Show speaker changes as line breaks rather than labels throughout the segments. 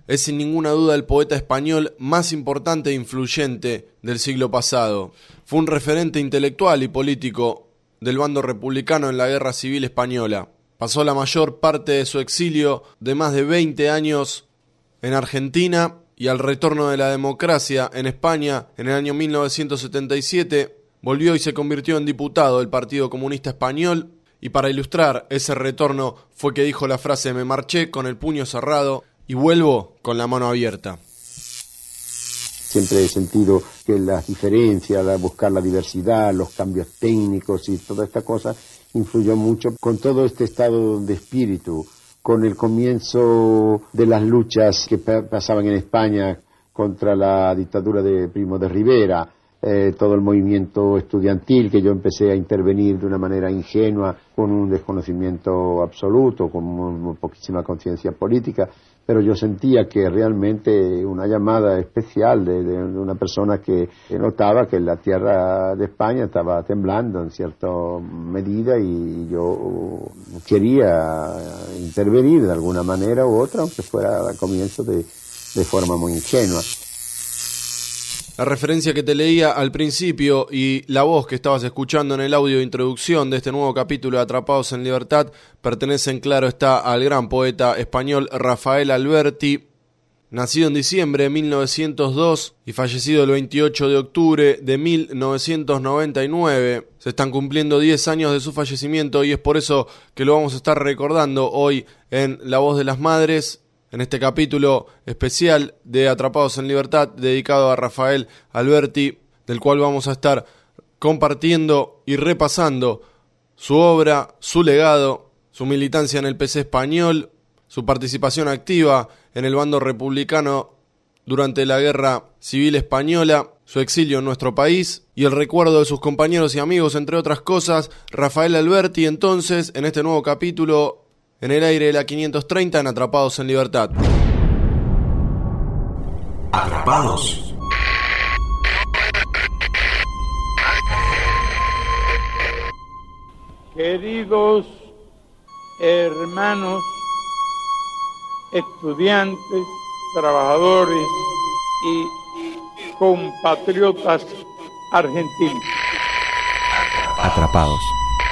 es sin ninguna duda el poeta español más importante e influyente del siglo pasado. Fue un referente intelectual y político del bando republicano en la Guerra Civil Española. Pasó la mayor parte de su exilio de más de 20 años en Argentina y al retorno de la democracia en España en el año 1977 volvió y se convirtió en diputado del Partido Comunista Español, y para ilustrar ese retorno fue que dijo la frase: me marché con el puño cerrado y vuelvo con la mano abierta.
Siempre he sentido que las diferencias, buscar la diversidad, los cambios técnicos y toda esta cosa influyó mucho con todo este estado de espíritu, con el comienzo de las luchas que pasaban en España contra la dictadura de Primo de Rivera, todo el movimiento estudiantil, que yo empecé a intervenir de una manera ingenua, con un desconocimiento absoluto, con muy poquísima conciencia política, pero yo sentía que realmente una llamada especial de una persona que notaba que la tierra de España estaba temblando en cierta medida, y yo quería intervenir de alguna manera u otra, aunque fuera al comienzo de forma muy ingenua.
La referencia que te leía al principio y la voz que estabas escuchando en el audio de introducción de este nuevo capítulo de Atrapados en Libertad pertenecen, claro está, al gran poeta español Rafael Alberti, nacido en diciembre de 1902 y fallecido el 28 de octubre de 1999. Se están cumpliendo 10 años de su fallecimiento y es por eso que lo vamos a estar recordando hoy en La Voz de las Madres, en este capítulo especial de Atrapados en Libertad dedicado a Rafael Alberti, del cual vamos a estar compartiendo y repasando su obra, su legado, su militancia en el PC español, su participación activa en el bando republicano durante la Guerra Civil Española, su exilio en nuestro país y el recuerdo de sus compañeros y amigos, entre otras cosas. Rafael Alberti, entonces, en este nuevo capítulo en el aire de la 530 en Atrapados en Libertad.
Atrapados.
Queridos hermanos, estudiantes, trabajadores y compatriotas argentinos.
Atrapados.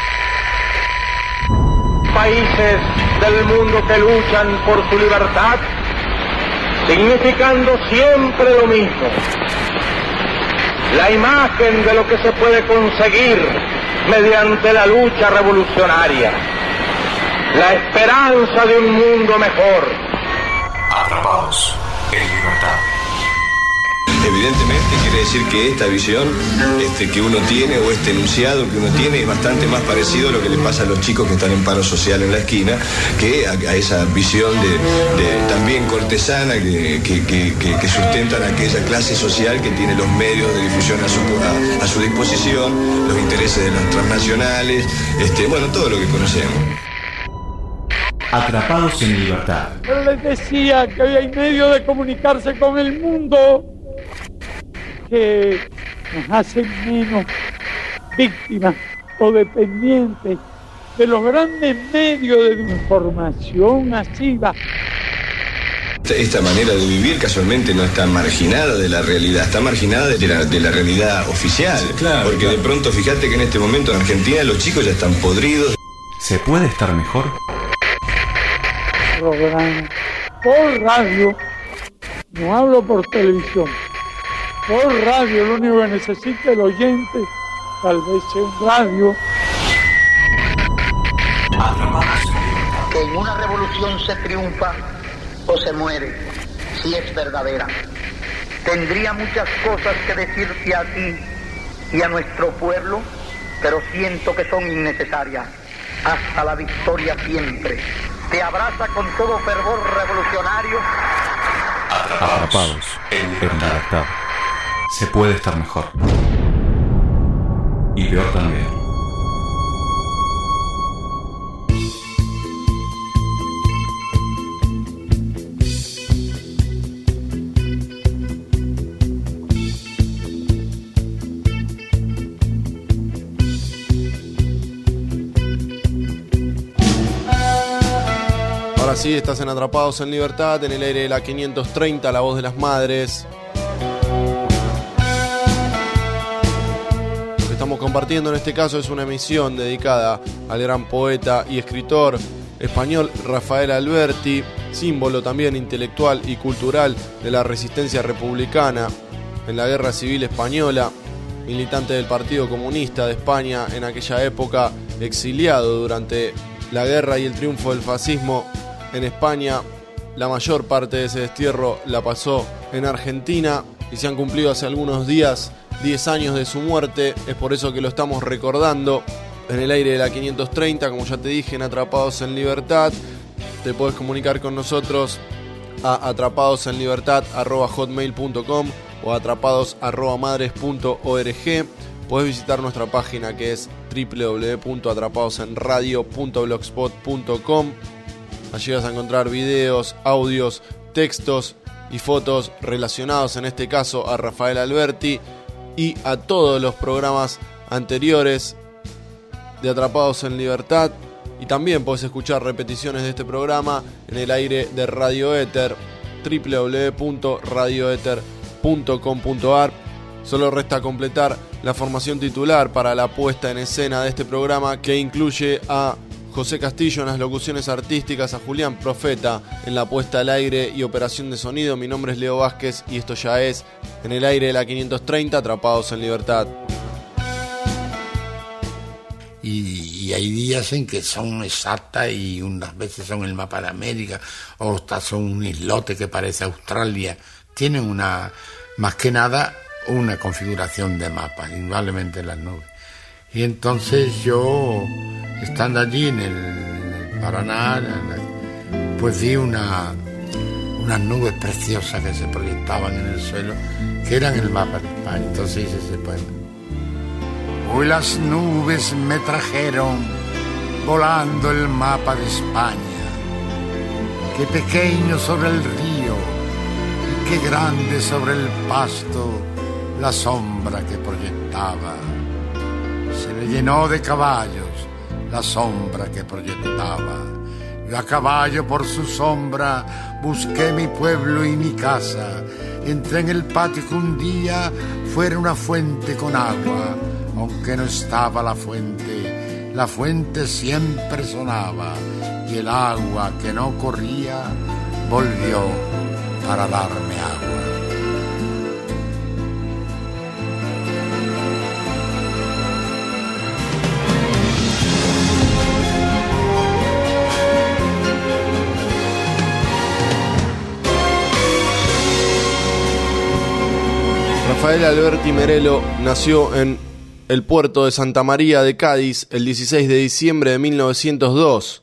Países del mundo que luchan por su libertad, significando siempre lo mismo: la imagen de lo que se puede conseguir mediante la lucha revolucionaria, la esperanza de un mundo mejor.
Atrapados en Libertad.
Evidentemente quiere decir que esta visión que uno tiene, o este enunciado que uno tiene, es bastante más parecido a lo que le pasa a los chicos que están en paro social en la esquina, que a esa visión de también cortesana que sustentan aquella clase social que tiene los medios de difusión a su disposición, los intereses de las transnacionales, todo lo que conocemos.
Atrapados en Libertad.
Pero les decía que hoy hay medio de comunicarse con el mundo que nos hacen menos víctimas o dependientes de los grandes medios de información masiva.
Esta manera de vivir casualmente no está marginada de la realidad, está marginada de la realidad oficial.
Claro,
porque de pronto fíjate que en este momento en Argentina los chicos ya están podridos.
¿Se puede estar mejor?
Programa por radio, no hablo por televisión. Por radio, lo único que necesita el oyente, tal vez sea un radio.
Que en una revolución se triunfa o se muere, si es verdadera. Tendría muchas cosas que decirte a ti y a nuestro pueblo, pero siento que son innecesarias. Hasta la victoria siempre. Te abraza con todo fervor revolucionario.
Atrapados en Libertad. Se puede estar mejor. Y peor también.
Ahora sí, estás en Atrapados en Libertad, en el aire de la 530, La Voz de las Madres. Lo que estamos compartiendo en este caso es una emisión dedicada al gran poeta y escritor español Rafael Alberti, símbolo también intelectual y cultural de la resistencia republicana en la Guerra Civil Española, militante del Partido Comunista de España en aquella época, exiliado durante la guerra y el triunfo del fascismo en España. La mayor parte de ese destierro la pasó en Argentina y se han cumplido hace algunos días 10 años de su muerte. Es por eso que lo estamos recordando en el aire de la 530, como ya te dije, en Atrapados en Libertad. Te podés comunicar con nosotros a atrapadosenlibertad@hotmail.com o atrapados@madres.org. Podés visitar nuestra página, que es www.atrapadosenradio.blogspot.com. Allí vas a encontrar videos, audios, textos y fotos relacionados en este caso a Rafael Alberti y a todos los programas anteriores de Atrapados en Libertad. Y también podés escuchar repeticiones de este programa en el aire de Radio Éter, www.radioeter.com.ar. Solo resta completar la formación titular para la puesta en escena de este programa, que incluye a José Castillo en las locuciones artísticas, a Julián Profeta en la puesta al aire y operación de sonido. Mi nombre es Leo Vázquez y esto ya es en el aire de la 530, Atrapados en Libertad.
Y hay días en que son exactas y unas veces son el mapa de América, o hasta son un islote que parece Australia. Tienen más que nada una configuración de mapa, indudablemente las nubes. Y entonces yo, estando allí en el Paraná, pues vi unas nubes preciosas que se proyectaban en el suelo, que eran el mapa de España. Entonces hice ese poema. Hoy las nubes me trajeron volando el mapa de España. Qué pequeño sobre el río y qué grande sobre el pasto la sombra que proyectaba. Se me llenó de caballos la sombra que proyectaba. Yo a caballo por su sombra busqué mi pueblo y mi casa. Entré en el patio que un día fuera una fuente con agua. Aunque no estaba la fuente siempre sonaba, y el agua que no corría volvió para darme agua.
Rafael Alberti Merelo nació en el puerto de Santa María de Cádiz el 16 de diciembre de 1902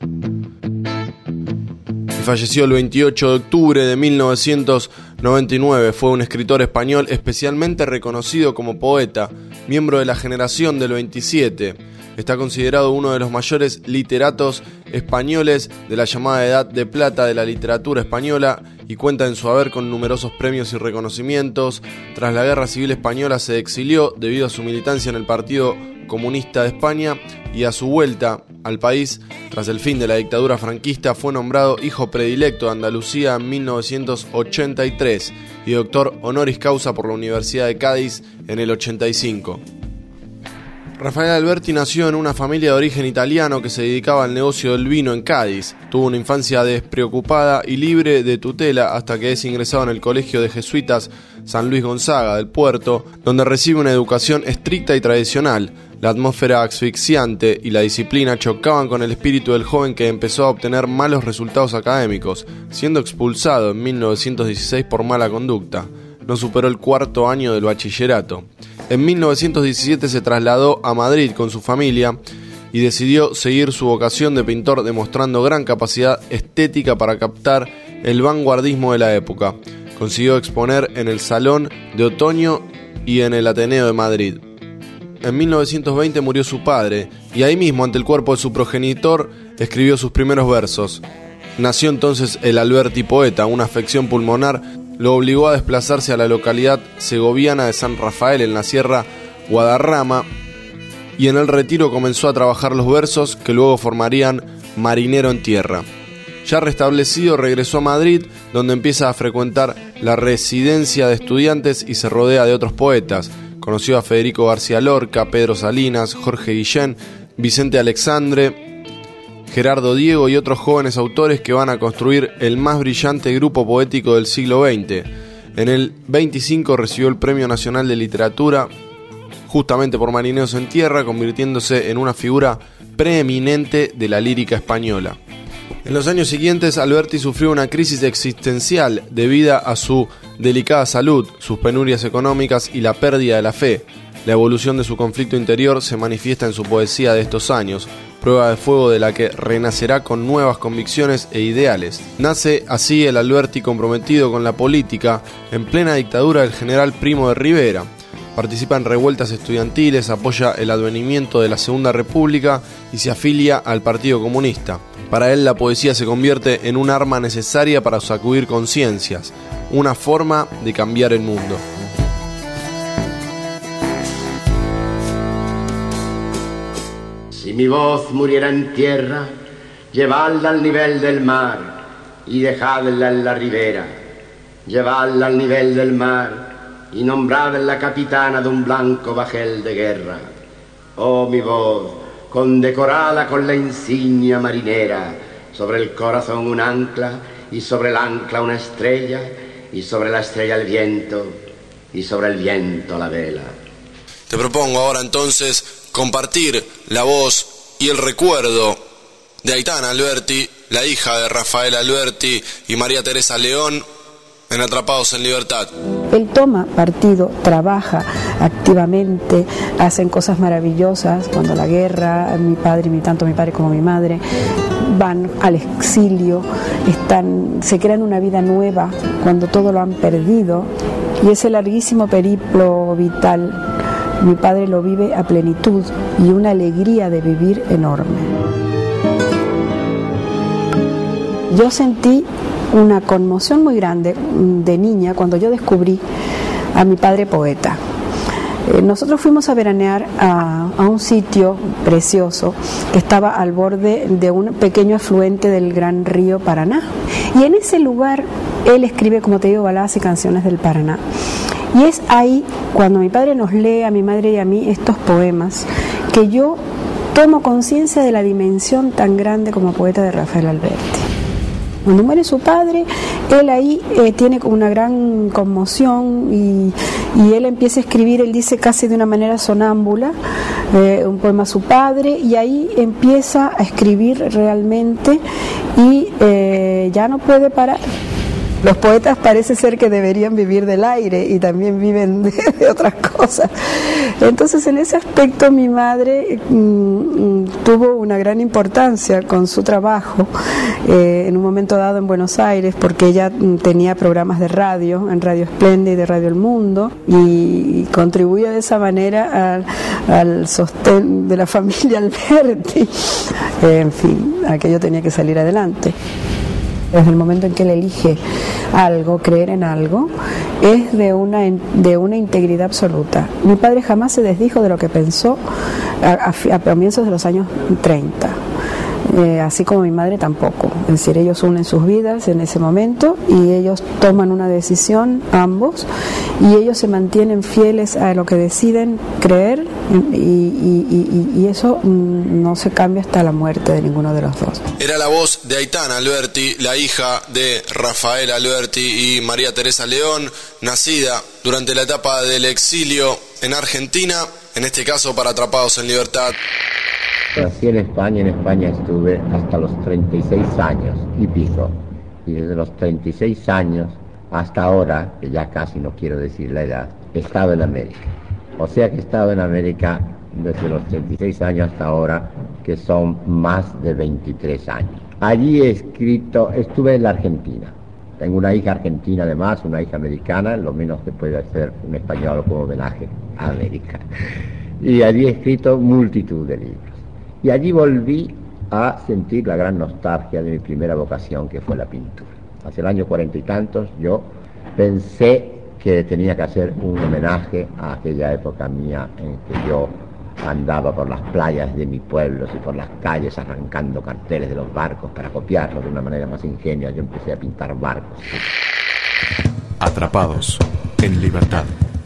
y falleció el 28 de octubre de 1999. Fue un escritor español especialmente reconocido como poeta, miembro de la generación del 27. Está considerado uno de los mayores literatos españoles de la llamada Edad de Plata de la literatura española y cuenta en su haber con numerosos premios y reconocimientos. Tras la Guerra Civil Española se exilió debido a su militancia en el Partido Comunista de España y a su vuelta al país, tras el fin de la dictadura franquista, fue nombrado hijo predilecto de Andalucía en 1983 y doctor honoris causa por la Universidad de Cádiz en el 85. Rafael Alberti nació en una familia de origen italiano que se dedicaba al negocio del vino en Cádiz. Tuvo una infancia despreocupada y libre de tutela hasta que es ingresado en el Colegio de Jesuitas San Luis Gonzaga del Puerto, donde recibe una educación estricta y tradicional. La atmósfera asfixiante y la disciplina chocaban con el espíritu del joven, que empezó a obtener malos resultados académicos, siendo expulsado en 1916 por mala conducta. No superó el cuarto año del bachillerato. En 1917 se trasladó a Madrid con su familia y decidió seguir su vocación de pintor, demostrando gran capacidad estética para captar el vanguardismo de la época. Consiguió exponer en el Salón de Otoño y en el Ateneo de Madrid. En 1920 murió su padre y ahí mismo, ante el cuerpo de su progenitor, escribió sus primeros versos. Nació entonces el Alberti poeta. Una afección pulmonar lo obligó a desplazarse a la localidad segoviana de San Rafael en la Sierra Guadarrama, y en el retiro comenzó a trabajar los versos que luego formarían Marinero en Tierra. Ya restablecido, regresó a Madrid, donde empieza a frecuentar la residencia de estudiantes y se rodea de otros poetas. Conoció a Federico García Lorca, Pedro Salinas, Jorge Guillén, Vicente Alexandre, Gerardo Diego y otros jóvenes autores que van a construir el más brillante grupo poético del siglo XX. En el 25 recibió el Premio Nacional de Literatura, justamente por Marineros en Tierra, convirtiéndose en una figura preeminente de la lírica española. En los años siguientes, Alberti sufrió una crisis existencial debido a su delicada salud, sus penurias económicas y la pérdida de la fe. La evolución de su conflicto interior se manifiesta en su poesía de estos años, prueba de fuego de la que renacerá con nuevas convicciones e ideales. Nace así el Alberti comprometido con la política en plena dictadura del general Primo de Rivera. Participa en revueltas estudiantiles, apoya el advenimiento de la Segunda República y se afilia al Partido Comunista. Para él la poesía se convierte en un arma necesaria para sacudir conciencias, una forma de cambiar el mundo.
Si mi voz muriera en tierra, llevadla al nivel del mar y dejadla en la ribera. Llevadla al nivel del mar y nombradla capitana de un blanco bajel de guerra. Oh mi voz, condecorada con la insignia marinera, sobre el corazón un ancla, y sobre el ancla una estrella, y sobre la estrella el viento, y sobre el viento la vela.
Te propongo ahora entonces compartir la voz y el recuerdo de Aitana Alberti, la hija de Rafael Alberti y María Teresa León, en Atrapados en Libertad.
Él toma partido, trabaja activamente, hacen cosas maravillosas. Cuando la guerra, tanto mi padre como mi madre van al exilio, se crean una vida nueva cuando todo lo han perdido, y ese larguísimo periplo vital mi padre lo vive a plenitud y una alegría de vivir enorme. Yo sentí una conmoción muy grande de niña cuando yo descubrí a mi padre poeta. Nosotros fuimos a veranear a un sitio precioso que estaba al borde de un pequeño afluente del gran río Paraná, y en ese lugar él escribe, como te digo, baladas y canciones del Paraná. Y es ahí, cuando mi padre nos lee a mi madre y a mí estos poemas, que yo tomo conciencia de la dimensión tan grande como poeta de Rafael Alberti. Cuando muere su padre, él ahí tiene una gran conmoción y él empieza a escribir, él dice casi de una manera sonámbula, un poema a su padre, y ahí empieza a escribir realmente y ya no puede parar. Los poetas parece ser que deberían vivir del aire y también viven de otras cosas. Entonces, en ese aspecto mi madre tuvo una gran importancia con su trabajo en un momento dado en Buenos Aires, porque ella tenía programas de radio, en Radio Esplendid y de Radio El Mundo, y contribuía de esa manera al sostén de la familia Alberti. En fin, aquello tenía que salir adelante. Desde el momento en que él elige algo, creer en algo, es de una integridad absoluta. Mi padre jamás se desdijo de lo que pensó a comienzos de los años 30. Así como mi madre tampoco. Es decir, ellos unen sus vidas en ese momento y ellos toman una decisión, ambos, y ellos se mantienen fieles a lo que deciden creer, y eso no se cambia hasta la muerte de ninguno de los dos.
Era la voz de Aitana Alberti, la hija de Rafael Alberti y María Teresa León, nacida durante la etapa del exilio en Argentina, en este caso para Atrapados en Libertad.
Nací en España estuve hasta los 36 años y pico, y desde los 36 años hasta ahora, que ya casi no quiero decir la edad, he estado en América. O sea que he estado en América desde los 36 años hasta ahora, que son más de 23 años. Allí estuve en la Argentina. Tengo una hija argentina además, una hija americana, lo menos que puede hacer un español como homenaje a América. Y allí he escrito multitud de libros. Y allí volví a sentir la gran nostalgia de mi primera vocación, que fue la pintura. Hacia el año 40 y tantos yo pensé que tenía que hacer un homenaje a aquella época mía en que yo andaba por las playas de mi pueblo y por las calles arrancando carteles de los barcos para copiarlos de una manera más ingenua. Yo empecé a pintar barcos.
Atrapados en libertad.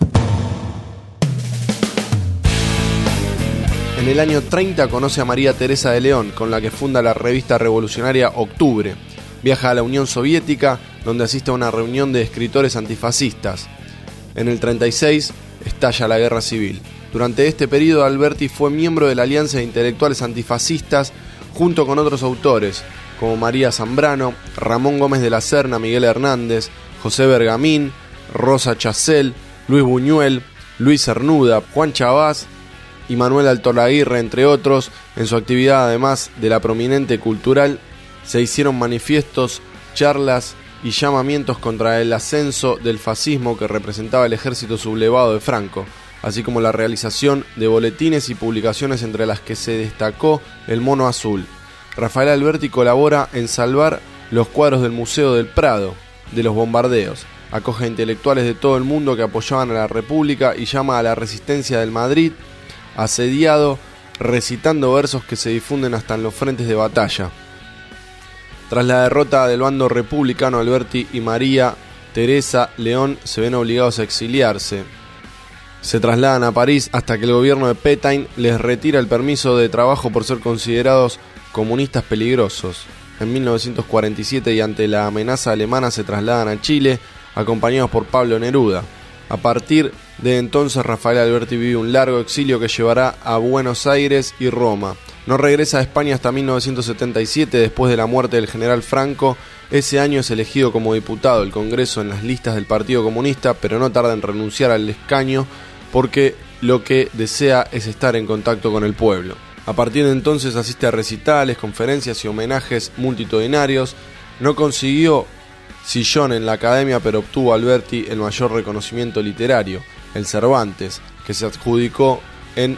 En el año 30 conoce a María Teresa de León, con la que funda la revista revolucionaria Octubre. Viaja a la Unión Soviética, donde asiste a una reunión de escritores antifascistas. En el 36 estalla la Guerra Civil. Durante este periodo Alberti fue miembro de la Alianza de Intelectuales Antifascistas, junto con otros autores, como María Zambrano, Ramón Gómez de la Serna, Miguel Hernández, José Bergamín, Rosa Chacel, Luis Buñuel, Luis Cernuda, Juan Chabás y Manuel Altolaguirre, entre otros. En su actividad, además de la prominente cultural, se hicieron manifiestos, charlas y llamamientos contra el ascenso del fascismo que representaba el ejército sublevado de Franco, así como la realización de boletines y publicaciones, entre las que se destacó El Mono Azul. Rafael Alberti colabora en salvar los cuadros del Museo del Prado de los bombardeos, acoge a intelectuales de todo el mundo que apoyaban a la República y llama a la resistencia del Madrid asediado, recitando versos que se difunden hasta en los frentes de batalla. Tras la derrota del bando republicano, Alberti y María Teresa León se ven obligados a exiliarse. Se trasladan a París hasta que el gobierno de Pétain les retira el permiso de trabajo por ser considerados comunistas peligrosos. En 1947, y ante la amenaza alemana, se trasladan a Chile, acompañados por Pablo Neruda. A partir de entonces, Rafael Alberti vive un largo exilio que llevará a Buenos Aires y Roma. No regresa a España hasta 1977, después de la muerte del general Franco. Ese año es elegido como diputado del Congreso en las listas del Partido Comunista, pero no tarda en renunciar al escaño porque lo que desea es estar en contacto con el pueblo. A partir de entonces asiste a recitales, conferencias y homenajes multitudinarios. No consiguió sillón en la academia, pero obtuvo Alberti el mayor reconocimiento literario, el Cervantes, que se adjudicó en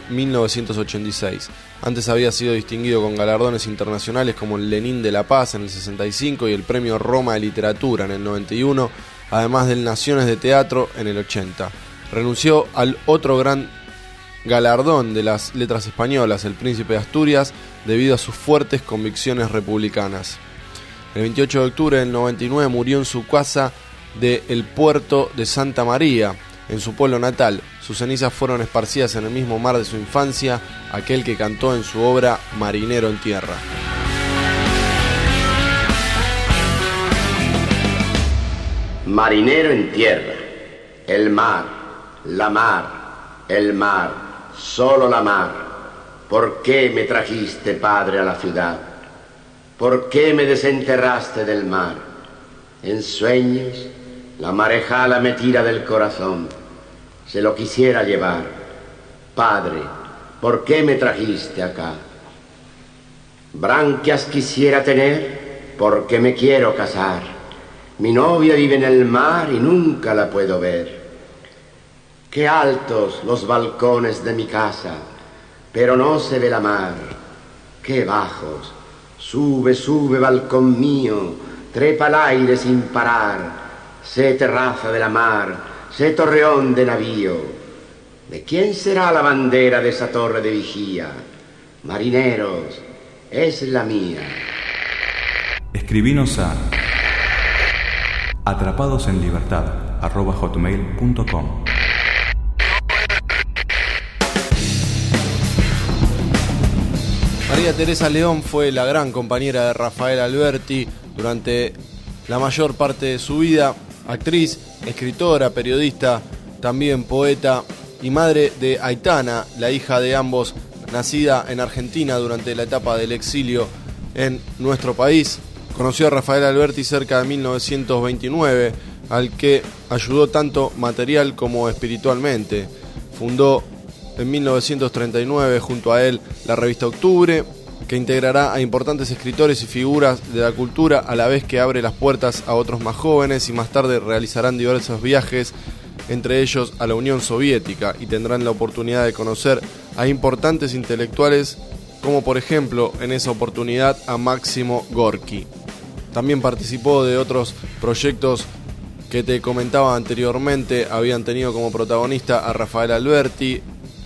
1986. Antes había sido distinguido con galardones internacionales como el Lenin de la Paz en el 65 y el Premio Roma de Literatura en el 91, además del Naciones de Teatro en el 80. Renunció al otro gran galardón de las letras españolas, el Príncipe de Asturias, debido a sus fuertes convicciones republicanas. El 28 de octubre del 99 murió en su casa del puerto de Santa María, en su pueblo natal. Sus cenizas fueron esparcidas en el mismo mar de su infancia, aquel que cantó en su obra Marinero en Tierra.
Marinero en tierra, el mar, el mar, solo la mar. ¿Por qué me trajiste, padre, a la ciudad? ¿Por qué me desenterraste del mar? En sueños, la marejada me tira del corazón. Se lo quisiera llevar. Padre, ¿por qué me trajiste acá? Branquias quisiera tener, porque me quiero casar. Mi novia vive en el mar y nunca la puedo ver. Qué altos los balcones de mi casa, pero no se ve la mar. Qué bajos. Sube, sube, balcón mío, trepa al aire sin parar. Sé terraza de la mar, sé torreón de navío. ¿De quién será la bandera de esa torre de vigía? Marineros, es la mía.
Escribinos a atrapadosenlibertad@hotmail.com.
María Teresa León fue la gran compañera de Rafael Alberti durante la mayor parte de su vida, actriz, escritora, periodista, también poeta y madre de Aitana, la hija de ambos, nacida en Argentina durante la etapa del exilio en nuestro país. Conoció a Rafael Alberti cerca de 1929, al que ayudó tanto material como espiritualmente. Fundó en 1939 junto a él la revista Octubre, que integrará a importantes escritores y figuras de la cultura, a la vez que abre las puertas a otros más jóvenes, y más tarde realizarán diversos viajes, entre ellos a la Unión Soviética, y tendrán la oportunidad de conocer a importantes intelectuales, como por ejemplo en esa oportunidad a Máximo Gorki. También participó de otros proyectos que te comentaba anteriormente. Habían tenido como protagonista a Rafael Alberti,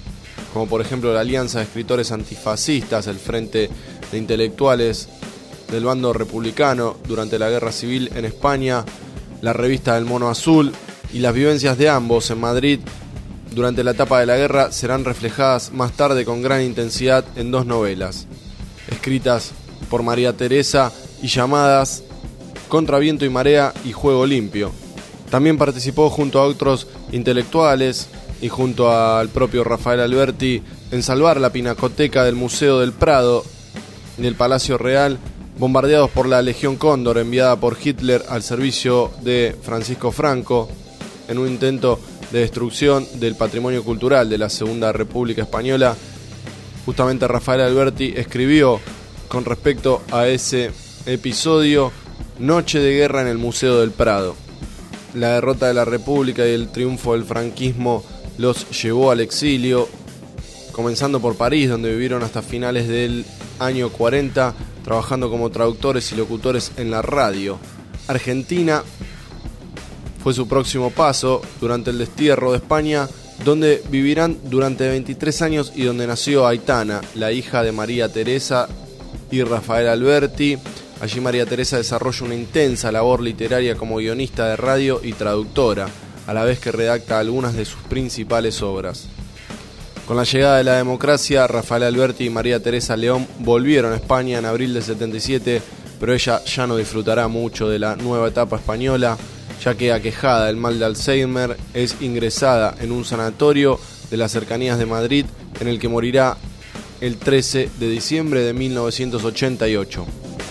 como por ejemplo la Alianza de Escritores Antifascistas, el Frente de Intelectuales del bando republicano durante la Guerra Civil en España, la revista del Mono Azul, y las vivencias de ambos en Madrid durante la etapa de la guerra serán reflejadas más tarde con gran intensidad en 2 novelas, escritas por María Teresa y llamadas Contra Viento y Marea y Juego Limpio. También participó junto a otros intelectuales y junto al propio Rafael Alberti en salvar la pinacoteca del Museo del Prado y del Palacio Real, bombardeados por la Legión Cóndor enviada por Hitler al servicio de Francisco Franco, en un intento de destrucción del patrimonio cultural de la Segunda República Española. Justamente Rafael Alberti escribió con respecto a ese episodio: Noche de guerra en el Museo del Prado. La derrota de la República y el triunfo del franquismo los llevó al exilio, comenzando por París, donde vivieron hasta finales del año 40, trabajando como traductores y locutores en la radio. Argentina fue su próximo paso durante el destierro de España, donde vivirán durante 23 años y donde nació Aitana, la hija de María Teresa y Rafael Alberti. Allí María Teresa desarrolla una intensa labor literaria como guionista de radio y traductora, a la vez que redacta algunas de sus principales obras. Con la llegada de la democracia, Rafael Alberti y María Teresa León volvieron a España en abril del 77, pero ella ya no disfrutará mucho de la nueva etapa española, ya que aquejada del mal de Alzheimer es ingresada en un sanatorio de las cercanías de Madrid, en el que morirá el 13 de diciembre de 1988.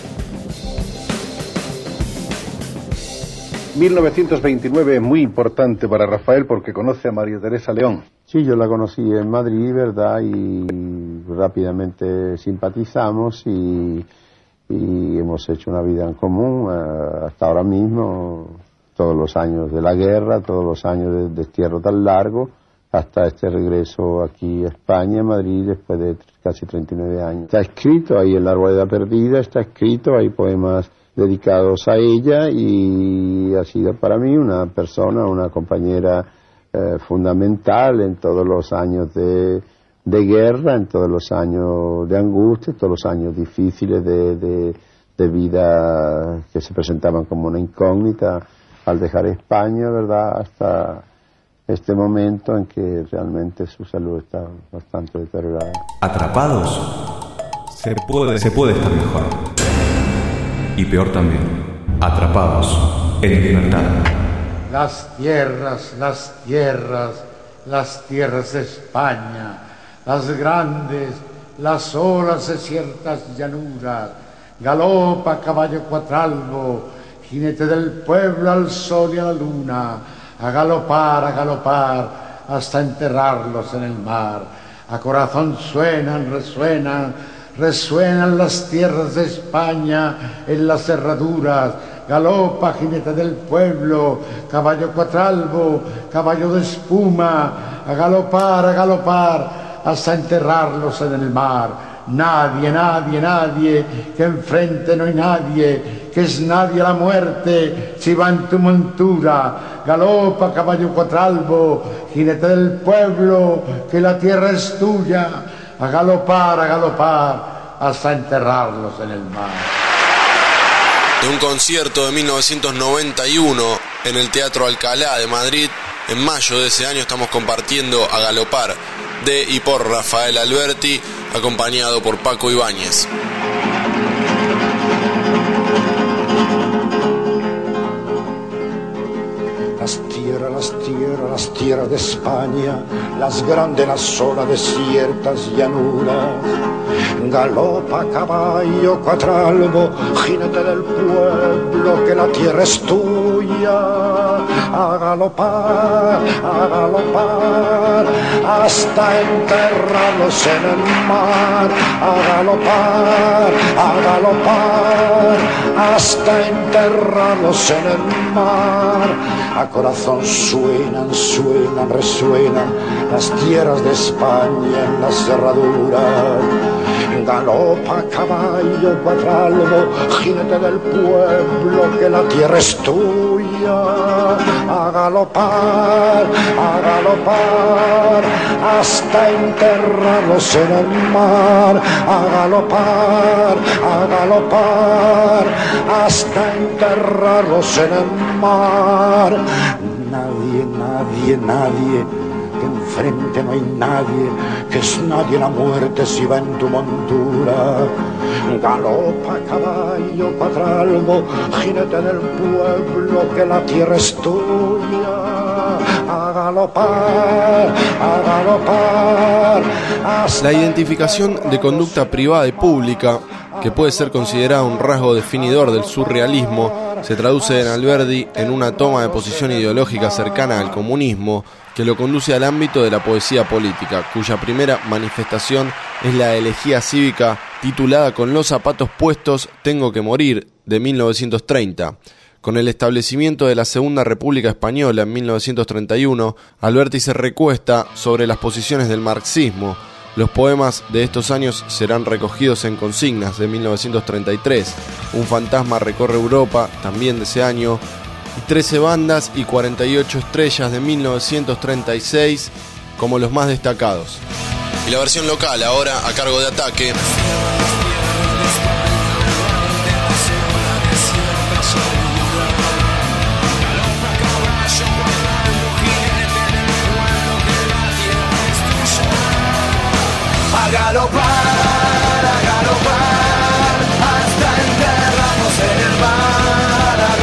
1929 es muy importante para Rafael porque conoce a María Teresa León.
Sí, yo la conocí en Madrid, ¿verdad? Y rápidamente simpatizamos y hemos hecho una vida en común hasta ahora mismo, todos los años de la guerra, todos los años de destierro tan largo, hasta este regreso aquí a España, Madrid, después de casi 39 años. Está escrito ahí en La Rueda Perdida, está escrito, hay poemas dedicados a ella, y ha sido para mí una persona, una compañera fundamental en todos los años de guerra, en todos los años de angustia, todos los años difíciles de vida que se presentaban como una incógnita al dejar España, ¿verdad?, hasta este momento en que realmente su salud está bastante deteriorada.
Atrapados, se puede estar mejor. Y peor también, atrapados en libertad.
Las tierras de España, las grandes, las olas de ciertas llanuras, galopa caballo cuatralbo, jinete del pueblo al sol y a la luna, a galopar, hasta enterrarlos en el mar. A corazón resuenan las tierras de España en las cerraduras. Galopa, jinete del pueblo, caballo cuatralbo, caballo de espuma, a galopar, hasta enterrarlos en el mar. Nadie, que enfrente no hay nadie, que es nadie la muerte, si va en tu montura. Galopa, caballo cuatralbo, jinete del pueblo, que la tierra es tuya, a galopar, hasta enterrarlos en el mar.
De un concierto de 1991 en el Teatro Alcalá de Madrid, en mayo de ese año estamos compartiendo A Galopar, de y por Rafael Alberti, acompañado por Paco Ibáñez.
Las tierras de España, las grandes, las solas desiertas llanuras. Galopa caballo cuatralbo, jinete del pueblo, que la tierra es tuya. A galopar, hasta enterrarlos en el mar. A galopar, hasta enterrarlos en el mar. A corazón resuenan las tierras de España en las cerraduras. Galopa caballo cuatralbo, jinete del pueblo, que la tierra es tuya. a galopar, hasta enterrarlos en el mar, a galopar, hasta enterrarlos en el mar. Nadie, que enfrente no hay nadie, que es nadie la muerte si va en tu montura. Galopa, caballo, cuatralbo, jinete del pueblo, que la tierra es tuya. A galopar,
La identificación de conducta privada y pública, que puede ser considerada un rasgo definidor del surrealismo, se traduce en Alberdi en una toma de posición ideológica cercana al comunismo que lo conduce al ámbito de la poesía política, cuya primera manifestación es la elegía cívica titulada Con los zapatos puestos tengo que morir, de 1930. Con el establecimiento de la Segunda República Española en 1931, Alberdi se recuesta sobre las posiciones del marxismo. Los poemas de estos años serán recogidos en Consignas, de 1933. Un fantasma recorre Europa, también de ese año. 13 bandas y 48 estrellas, de 1936, como los más destacados. Y la versión local, ahora a cargo de Ataque.
A galopar, hasta enterrarnos en el mar. A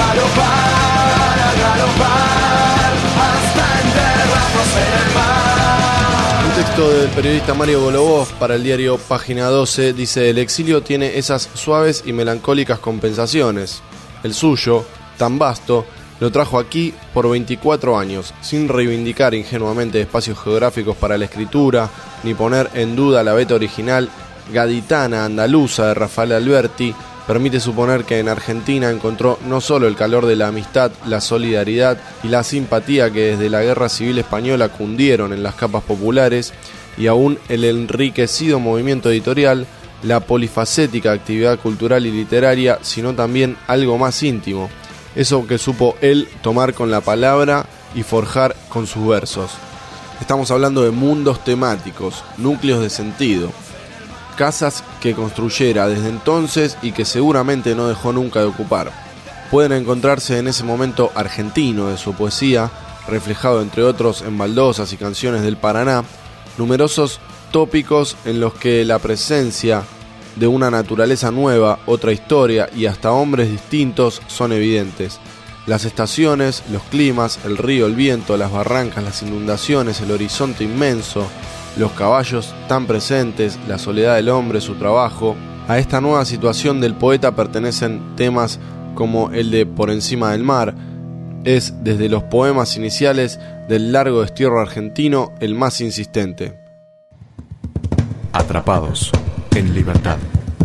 galopar, hasta enterrarnos en el mar.
Un texto del periodista Mario Golobov para el diario Página 12 dice: el exilio tiene esas suaves y melancólicas compensaciones. El suyo, tan vasto, lo trajo aquí por 24 años, sin reivindicar ingenuamente espacios geográficos para la escritura, ni poner en duda la beta original gaditana andaluza de Rafael Alberti. Permite suponer que en Argentina encontró no solo el calor de la amistad, la solidaridad y la simpatía que desde la Guerra Civil Española cundieron en las capas populares, y aún el enriquecido movimiento editorial, la polifacética actividad cultural y literaria, sino también algo más íntimo, eso que supo él tomar con la palabra y forjar con sus versos. Estamos hablando de mundos temáticos, núcleos de sentido, casas que construyera desde entonces y que seguramente no dejó nunca de ocupar. Pueden encontrarse en ese momento argentino de su poesía, reflejado entre otros en baldosas y canciones del Paraná, numerosos tópicos en los que la presencia de una naturaleza nueva, otra historia y hasta hombres distintos son evidentes. Las estaciones, los climas, el río, el viento, las barrancas, las inundaciones, el horizonte inmenso, los caballos tan presentes, la soledad del hombre, su trabajo. A esta nueva situación del poeta pertenecen temas como el de Por encima del mar. Es desde los poemas iniciales del largo destierro argentino el más insistente.
Atrapados en libertad.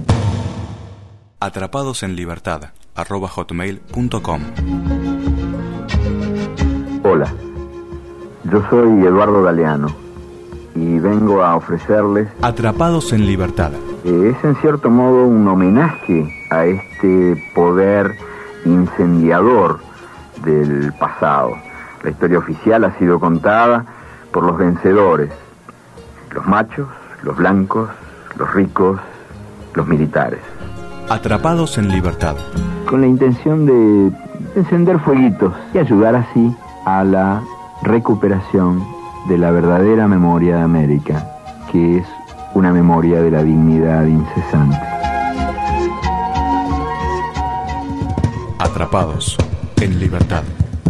atrapadosenlibertad@hotmail.com.
Hola, yo soy Eduardo Galeano y vengo a ofrecerles
Atrapados en libertad.
Es en cierto modo un homenaje a este poder incendiador del pasado. La historia oficial ha sido contada por los vencedores, los machos, los blancos, los ricos, los militares.
Atrapados en libertad.
Con la intención de encender fueguitos y ayudar así a la recuperación de la verdadera memoria de América, que es una memoria de la dignidad incesante.
Atrapados en libertad.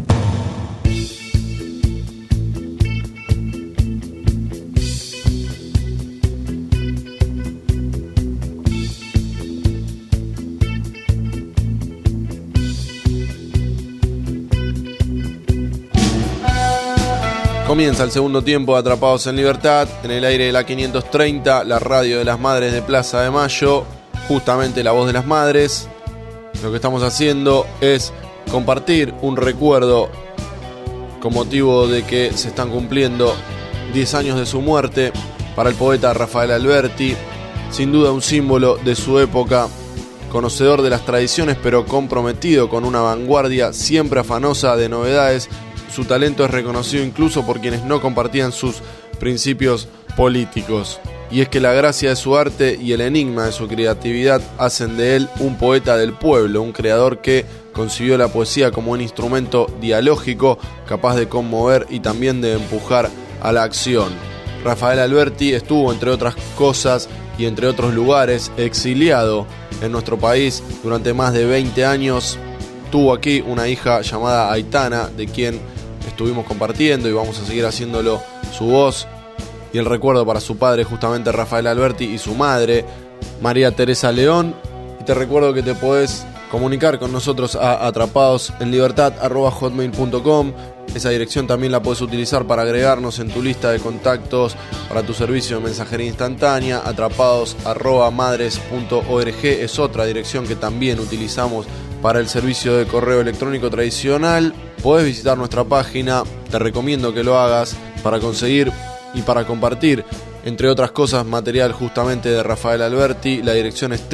Comienza el segundo tiempo de Atrapados en Libertad, en el aire de la 530, la radio de las madres de Plaza de Mayo, justamente la voz de las madres. Lo que estamos haciendo es compartir un recuerdo con motivo de que se están cumpliendo 10 años de su muerte para el poeta Rafael Alberti, sin duda un símbolo de su época conocedor de las tradiciones pero comprometido con una vanguardia siempre afanosa de novedades. Su talento es reconocido incluso por quienes no compartían sus principios políticos. Y es que la gracia de su arte y el enigma de su creatividad hacen de él un poeta del pueblo, un creador que concibió la poesía como un instrumento dialógico capaz de conmover y también de empujar a la acción. Rafael Alberti estuvo, entre otras cosas y entre otros lugares, exiliado en nuestro país durante más de 20 años. Tuvo aquí una hija llamada Aitana, de quien estuvimos compartiendo y vamos a seguir haciéndolo su voz y el recuerdo para su padre, justamente Rafael Alberti, y su madre, María Teresa León. Y te recuerdo que te podés comunicar con nosotros a atrapadosenlibertad@hotmail.com. Esa dirección también la puedes utilizar para agregarnos en tu lista de contactos para tu servicio de mensajería instantánea. atrapados@madres.org es otra dirección que también utilizamos para el servicio de correo electrónico tradicional. Podés visitar nuestra página, te recomiendo que lo hagas para conseguir y para compartir, entre otras cosas, material justamente de Rafael Alberti. La dirección es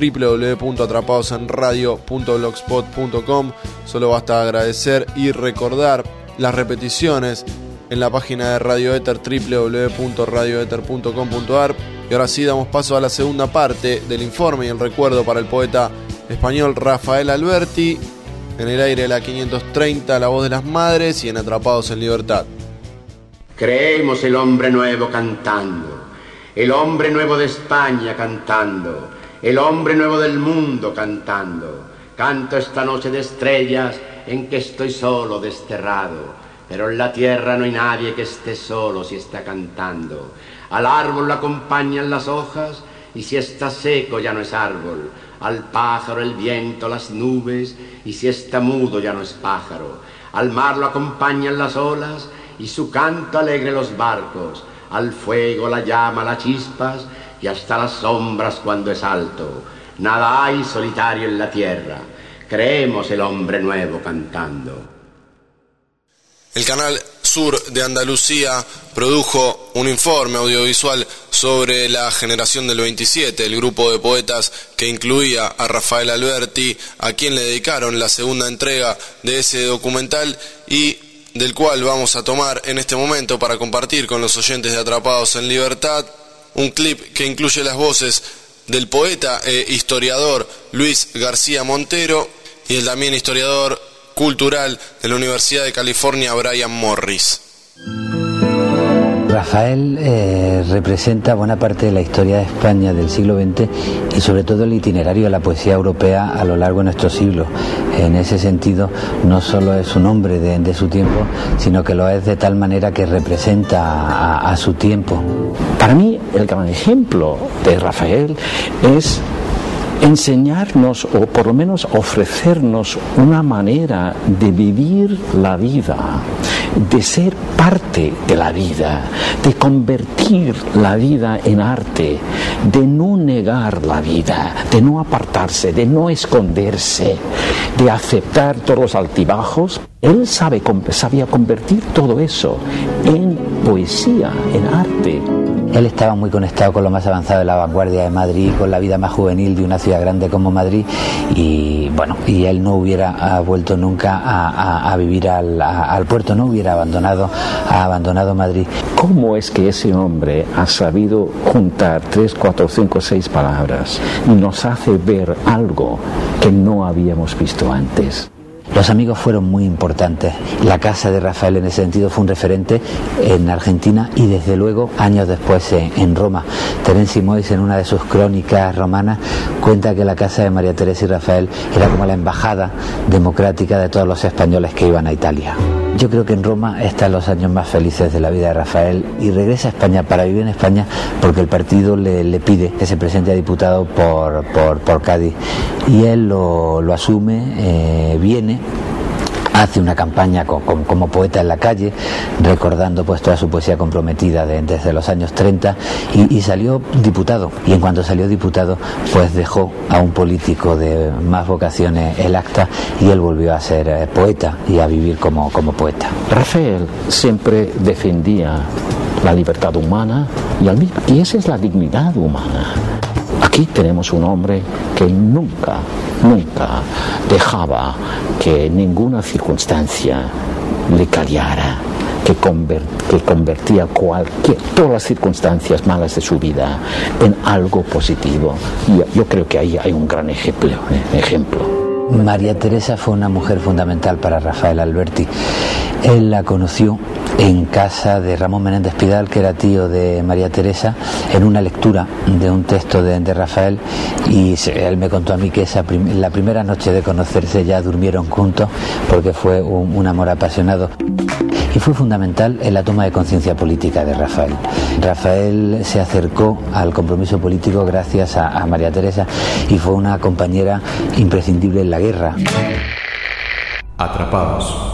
www.atrapadosenradio.blogspot.com. Solo basta agradecer y recordar las repeticiones en la página de Radio Éter, www.radioeter.com.ar. Y ahora sí damos paso a la segunda parte del informe y el recuerdo para el poeta español Rafael Alberti. En el aire de la 530, La Voz de las Madres, y en Atrapados en Libertad.
Creemos el hombre nuevo cantando, el hombre nuevo de España cantando, el hombre nuevo del mundo cantando. Canto esta noche de estrellas en que estoy solo, desterrado, pero en la tierra no hay nadie que esté solo si está cantando. Al árbol lo acompañan las hojas y si está seco ya no es árbol. Al pájaro el viento, las nubes, y si está mudo ya no es pájaro. Al mar lo acompañan las olas y su canto alegre los barcos. Al fuego la llama, las chispas y hasta las sombras cuando es alto. Nada hay solitario en la tierra. Creemos el hombre nuevo cantando.
El Canal Sur de Andalucía produjo un informe audiovisual sobre la generación del 27, el grupo de poetas que incluía a Rafael Alberti, a quien le dedicaron la segunda entrega de ese documental y del cual vamos a tomar en este momento para compartir con los oyentes de Atrapados en Libertad un clip que incluye las voces del poeta e historiador Luis García Montero y el también historiador cultural de la Universidad de California, Brian Morris.
Rafael representa buena parte de la historia de España del siglo XX y sobre todo el itinerario de la poesía europea a lo largo de nuestro siglo. En ese sentido, no solo es un hombre de su tiempo, sino que lo es de tal manera que representa a su tiempo.
Para mí, el gran ejemplo de Rafael es enseñarnos, o por lo menos ofrecernos, una manera de vivir la vida, de ser parte de la vida, de convertir la vida en arte, de no negar la vida, de no apartarse, de no esconderse, de aceptar todos los altibajos. Él sabía convertir todo eso en poesía, en arte.
Él estaba muy conectado con lo más avanzado de la vanguardia de Madrid, con la vida más juvenil de una ciudad grande como Madrid, y bueno, y él no hubiera vuelto nunca a vivir al puerto, no hubiera abandonado Madrid.
¿Cómo es que ese hombre ha sabido juntar 3, 4, 5, 6 palabras y nos hace ver algo que no habíamos visto antes?
Los amigos fueron muy importantes. La casa de Rafael en ese sentido fue un referente en Argentina y desde luego años después en Roma. Terence Moix, en una de sus crónicas romanas, cuenta que la casa de María Teresa y Rafael era como la embajada democrática de todos los españoles que iban a Italia. Yo creo que en Roma están los años más felices de la vida de Rafael y regresa a España para vivir en España porque el partido le pide que se presente a diputado por Cádiz y él lo asume, viene, hace una campaña como poeta en la calle, recordando pues toda su poesía comprometida desde los años 30 y salió diputado. Y en cuanto salió diputado, pues dejó a un político de más vocaciones el acta y él volvió a ser poeta y a vivir como poeta.
Rafael siempre defendía la libertad humana y esa es la dignidad humana. Aquí tenemos un hombre que nunca dejaba que ninguna circunstancia le callara, que convertía todas las circunstancias malas de su vida en algo positivo. Y yo creo que ahí hay un gran ejemplo.
María Teresa fue una mujer fundamental para Rafael Alberti. Él la conoció en casa de Ramón Menéndez Pidal, que era tío de María Teresa, en una lectura de un texto de Rafael, y él me contó a mí que la primera noche de conocerse ya durmieron juntos, porque fue un amor apasionado. Y fue fundamental en la toma de conciencia política de Rafael. Rafael se acercó al compromiso político gracias a María Teresa, y fue una compañera imprescindible en la guerra.
Atrapados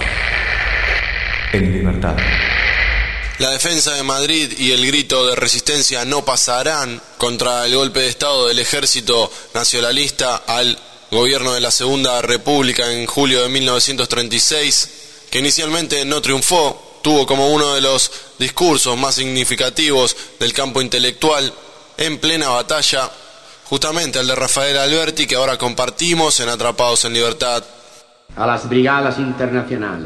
en libertad.
La defensa de Madrid y el grito de resistencia no pasarán contra el golpe de Estado del ejército nacionalista al gobierno de la Segunda República en julio de 1936, que inicialmente no triunfó, tuvo como uno de los discursos más significativos del campo intelectual en plena batalla, justamente el de Rafael Alberti, que ahora compartimos en Atrapados en Libertad.
A las brigadas internacionales.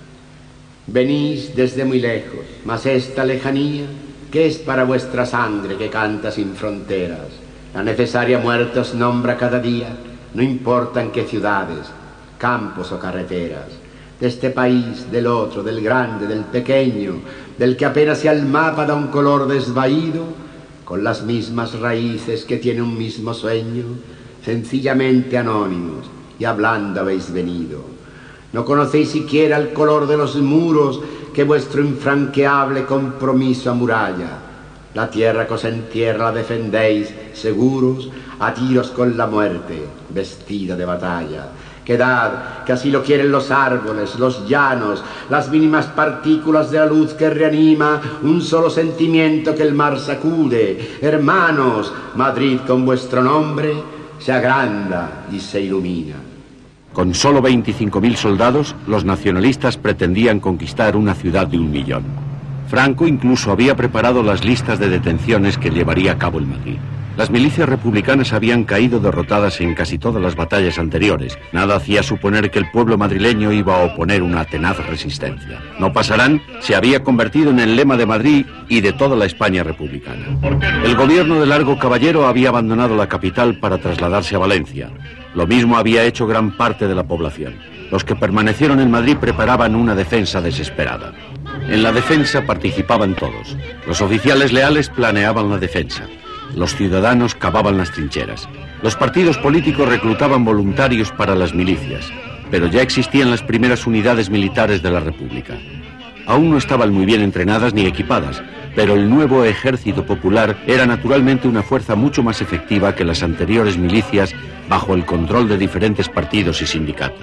Venís desde muy lejos, mas esta lejanía, ¿qué es para vuestra sangre que canta sin fronteras? La necesaria muerte os nombra cada día, no importa en qué ciudades, campos o carreteras. De este país, del otro, del grande, del pequeño, del que apenas si al mapa da un color desvaído, con las mismas raíces que tiene un mismo sueño, sencillamente anónimos, y hablando habéis venido. No conocéis siquiera el color de los muros que vuestro infranqueable compromiso amuralla. La tierra que os entierra la defendéis, seguros, a tiros con la muerte, vestida de batalla. Quedad, que así lo quieren los árboles, los llanos, las mínimas partículas de la luz que reanima un solo sentimiento que el mar sacude. Hermanos, Madrid con vuestro nombre se agranda y se ilumina.
Con solo 25.000 soldados, los nacionalistas pretendían conquistar una ciudad de 1 millón. Franco incluso había preparado las listas de detenciones que llevaría a cabo en Madrid. Las milicias republicanas habían caído derrotadas en casi todas las batallas anteriores. Nada hacía suponer que el pueblo madrileño iba a oponer una tenaz resistencia. No pasarán se había convertido en el lema de Madrid y de toda la España republicana. El gobierno de Largo Caballero había abandonado la capital para trasladarse a Valencia. Lo mismo había hecho gran parte de la población. Los que permanecieron en Madrid preparaban una defensa desesperada. En la defensa participaban todos. Los oficiales leales planeaban la defensa. Los ciudadanos cavaban las trincheras. Los partidos políticos reclutaban voluntarios para las milicias, pero ya existían las primeras unidades militares de la República. Aún no estaban muy bien entrenadas ni equipadas, pero el nuevo ejército popular era naturalmente una fuerza mucho más efectiva que las anteriores milicias bajo el control de diferentes partidos y sindicatos.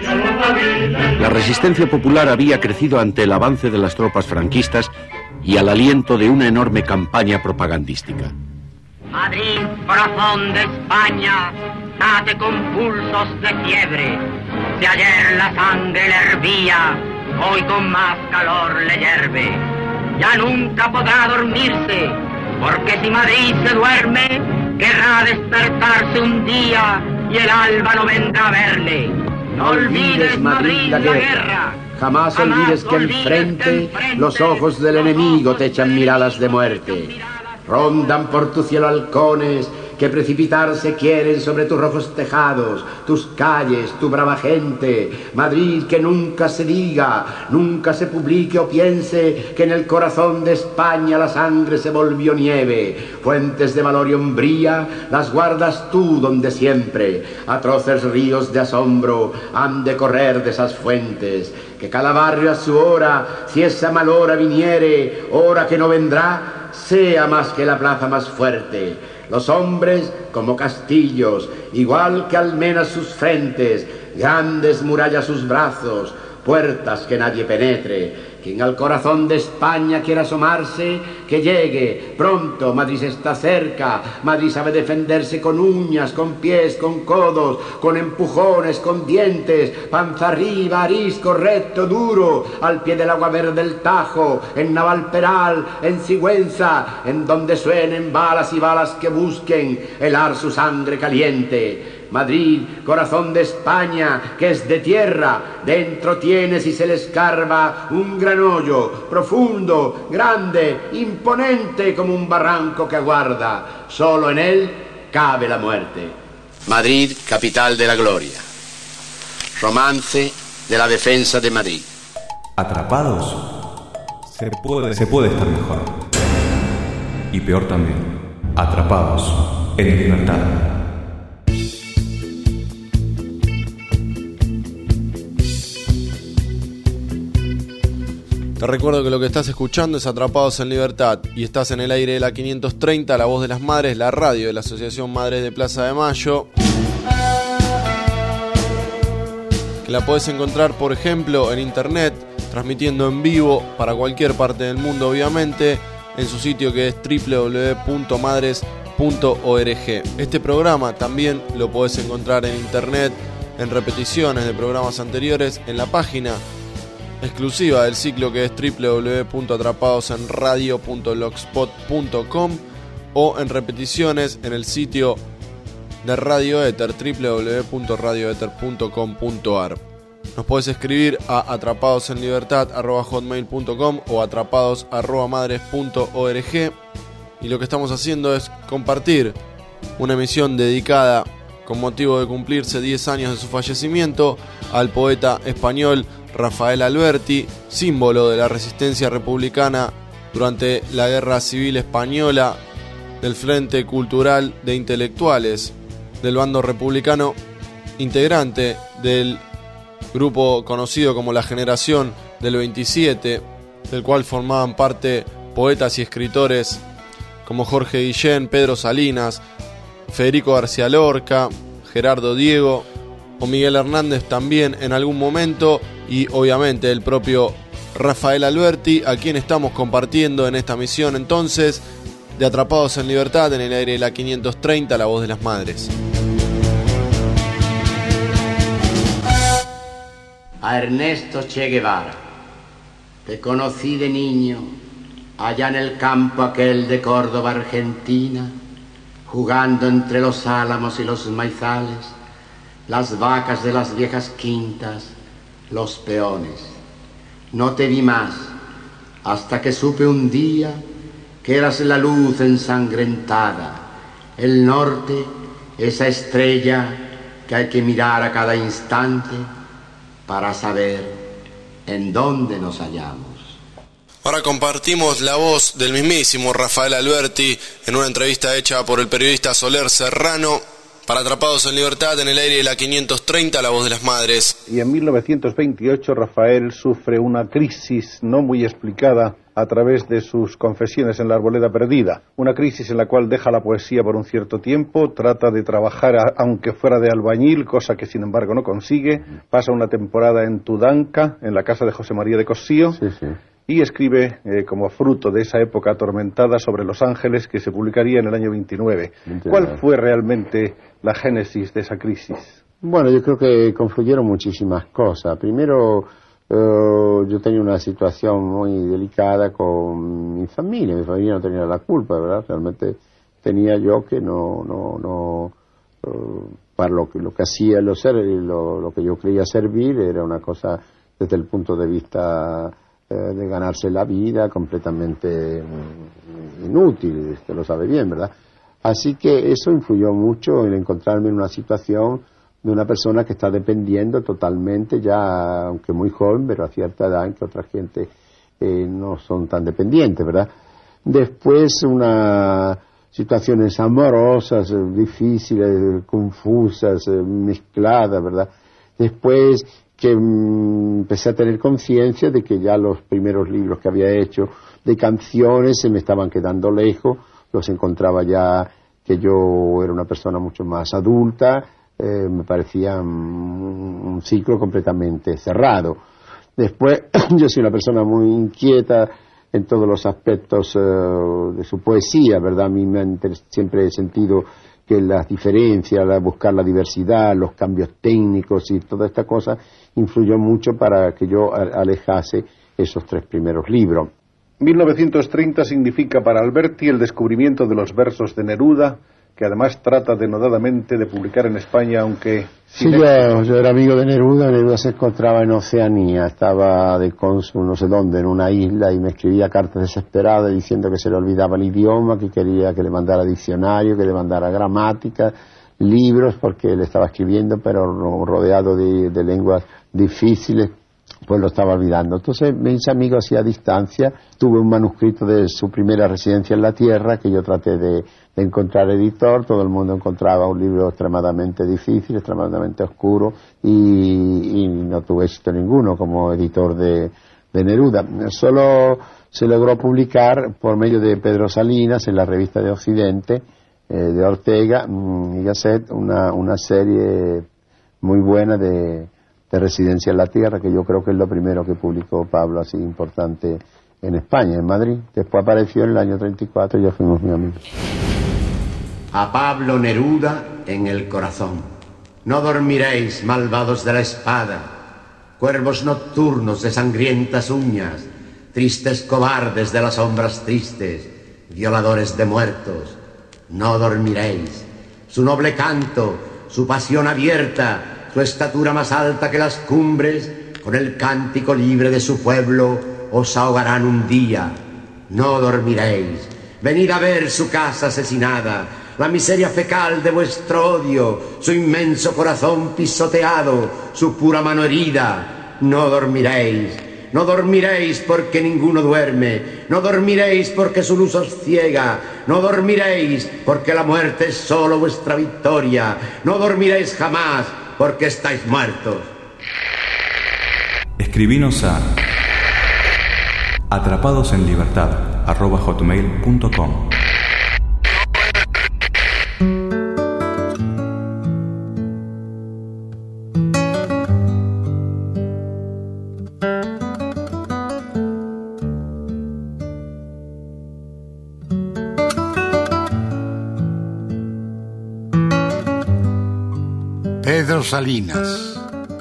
La resistencia popular había crecido ante el avance de las tropas franquistas y al aliento de una enorme campaña propagandística.
Madrid, corazón de España, late con pulsos de fiebre. Si ayer la sangre le hervía, hoy con más calor le hierve. Ya nunca podrá dormirse, porque si Madrid se duerme, querrá despertarse un día y el alba no vendrá a verle. No olvides, Madrid, la guerra.
Jamás olvides que enfrente los ojos del enemigo te echan miradas de muerte. Rondan por tu cielo halcones que precipitarse quieren sobre tus rojos tejados, tus calles, tu brava gente. Madrid, que nunca se diga, nunca se publique o piense que en el corazón de España la sangre se volvió nieve. Fuentes de valor y hombría las guardas tú donde siempre atroces ríos de asombro han de correr de esas fuentes. Que cada barrio a su hora, si esa mal hora viniere, hora que no vendrá, sea más que la plaza más fuerte. Los hombres como castillos, igual que almenas sus frentes, grandes murallas sus brazos, puertas que nadie penetre, Quien al corazón de España quiera asomarse, que llegue pronto. Madrid está cerca. Madrid sabe defenderse con uñas, con pies, con codos, con empujones, con dientes, panza arriba, arisco, recto, duro, al pie del agua verde del Tajo, en Navalperal, en Sigüenza, en donde suenen balas y balas que busquen helar su sangre caliente. Madrid, corazón de España, que es de tierra, dentro tiene, si se le escarba, un gran hoyo, profundo, grande, imponente como un barranco que aguarda. Solo en él cabe la muerte. Madrid, capital de la gloria. Romance de la defensa de Madrid.
Atrapados, se puede estar mejor. Y peor también, atrapados en libertad.
Te recuerdo que lo que estás escuchando es Atrapados en Libertad y estás en el aire de la 530, La Voz de las Madres, la radio de la Asociación Madres de Plaza de Mayo. Que la podés encontrar, por ejemplo, en internet, transmitiendo en vivo para cualquier parte del mundo, obviamente, en su sitio que es www.madres.org. Este programa también lo podés encontrar en internet, en repeticiones de programas anteriores, en la página exclusiva del ciclo que es www.atrapadosenradio.blogspot.com o en repeticiones en el sitio de Radio Éter, www.radioeter.com.ar. Nos podés escribir a atrapadosenlibertad@hotmail.com o atrapados@madres.org, y lo que estamos haciendo es compartir una emisión dedicada con motivo de cumplirse 10 años de su fallecimiento al poeta español Rafael Alberti, símbolo de la resistencia republicana durante la Guerra Civil Española, del Frente Cultural de Intelectuales del bando republicano, integrante del grupo conocido como la Generación del 27, del cual formaban parte poetas y escritores como Jorge Guillén, Pedro Salinas, Federico García Lorca, Gerardo Diego o Miguel Hernández también en algún momento, y obviamente el propio Rafael Alberti, a quien estamos compartiendo en esta misión entonces de Atrapados en Libertad en el aire de la 530, La Voz de las Madres.
A Ernesto Che Guevara, te conocí de niño allá en el campo aquel de Córdoba, Argentina, jugando entre los álamos y los maizales, las vacas de las viejas quintas, los peones. No te vi más hasta que supe un día que eras la luz ensangrentada, el norte, esa estrella que hay que mirar a cada instante para saber en dónde nos hallamos.
Ahora compartimos la voz del mismísimo Rafael Alberti en una entrevista hecha por el periodista Soler Serrano para Atrapados en Libertad en el aire de la 530, La Voz de las Madres.
Y en 1928 Rafael sufre una crisis no muy explicada a través de sus confesiones en la Arboleda Perdida. Una crisis en la cual deja la poesía por un cierto tiempo, trata de trabajar aunque fuera de albañil, cosa que sin embargo no consigue. Pasa una temporada en Tudanca, en la casa de José María de Cossío. Sí. Y escribe como fruto de esa época atormentada sobre Los Ángeles, que se publicaría en el año 29. ¿Cuál fue realmente la génesis de esa crisis?
Bueno, yo creo que confluyeron muchísimas cosas. Primero, yo tenía una situación muy delicada con mi familia no tenía la culpa, ¿verdad? Realmente tenía yo que para lo que hacía lo que yo creía servir era una cosa desde el punto de vista de ganarse la vida completamente inútil, usted lo sabe bien, ¿verdad? Así que eso influyó mucho en encontrarme en una situación de una persona que está dependiendo totalmente ya, aunque muy joven, pero a cierta edad en que otra gente no son tan dependientes, ¿verdad? Después unas situaciones amorosas, difíciles, confusas, mezcladas, ¿verdad? Después que empecé a tener conciencia de que ya los primeros libros que había hecho de canciones se me estaban quedando lejos, los encontraba ya que yo era una persona mucho más adulta, me parecía un ciclo completamente cerrado. Después, yo soy una persona muy inquieta en todos los aspectos de su poesía, ¿verdad? A mí siempre he sentido que las diferencias, buscar la diversidad, los cambios técnicos y toda esta cosa influyó mucho para que yo alejase esos 3 primeros libros.
1930 significa para Alberti el descubrimiento de los versos de Neruda, que además trata denodadamente de publicar en España, aunque...
Sí, yo era amigo de Neruda. Neruda se encontraba en Oceanía, estaba de cónsul no sé dónde, en una isla, y me escribía cartas desesperadas diciendo que se le olvidaba el idioma, que quería que le mandara diccionario, que le mandara gramática, libros, porque él estaba escribiendo, pero rodeado de lenguas difíciles, pues lo estaba olvidando. Entonces me hice amigo así a distancia. Tuve un manuscrito de su primera residencia en la Tierra que yo traté de encontrar editor. Todo el mundo encontraba un libro extremadamente difícil, extremadamente oscuro, y no tuve éxito ninguno como editor de Neruda. Solo se logró publicar por medio de Pedro Salinas en la revista de Occidente, de Ortega y Gasset, una serie muy buena de Residencia en la Tierra, que yo creo que es lo primero que publicó Pablo así importante en España, en Madrid. Después apareció en el año 34 y ya fuimos muy amigos.
A Pablo Neruda en el corazón. No dormiréis, malvados de la espada, cuervos nocturnos de sangrientas uñas, tristes cobardes de las sombras tristes, violadores de muertos. No dormiréis. Su noble canto, su pasión abierta, su estatura más alta que las cumbres, con el cántico libre de su pueblo, os ahogarán un día. No dormiréis. Venid a ver su casa asesinada, la miseria fecal de vuestro odio, su inmenso corazón pisoteado, su pura mano herida. No dormiréis. No dormiréis porque ninguno duerme. No dormiréis porque su luz os ciega. No dormiréis porque la muerte es solo vuestra victoria. No dormiréis jamás porque estáis muertos.
Escribinos a atrapadosenlibertad@hotmail.com.
Pedro Salinas.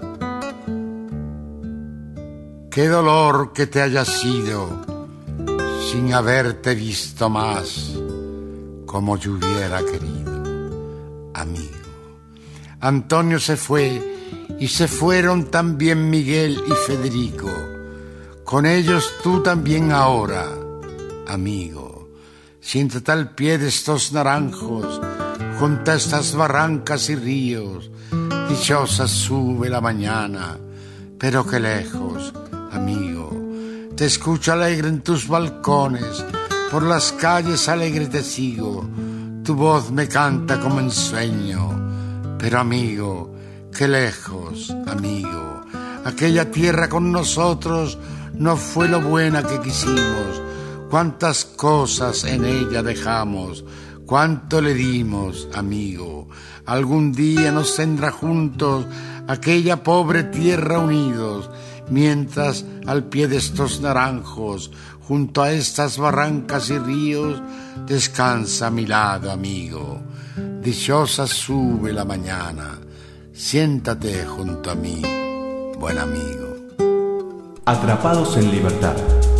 Qué dolor que te hayas ido sin haberte visto más como yo hubiera querido, amigo. Antonio se fue y se fueron también Miguel y Federico. Con ellos tú también ahora, amigo. Siéntate al pie de estos naranjos, junto a estas barrancas y ríos. Dichosa sube la mañana, pero qué lejos, amigo. Te escucho alegre en tus balcones, por las calles alegre te sigo. Tu voz me canta como en sueño, pero amigo, qué lejos, amigo. Aquella tierra con nosotros no fue lo buena que quisimos. Cuántas cosas en ella dejamos, cuánto le dimos, amigo. Algún día nos tendrá juntos aquella pobre tierra unidos, mientras al pie de estos naranjos, junto a estas barrancas y ríos, descansa a mi lado, amigo. Dichosa sube la mañana, siéntate junto a mí, buen amigo.
Atrapados en libertad.